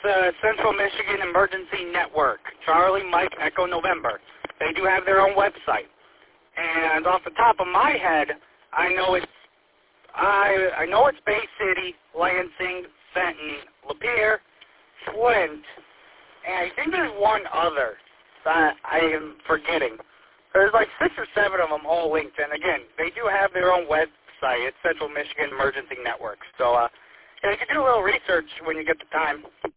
Central Michigan Emergency Network, Charlie Mike Echo November. They do have their own website. And off the top of my head, I know it's Bay City, Lansing, Fenton, Lapeer, Flint, and I think there's one other that I am forgetting. There's like 6 or 7 of them all linked, and again, they do have their own website. It's Central Michigan Emergency Network. So you can do a little research when you get the time.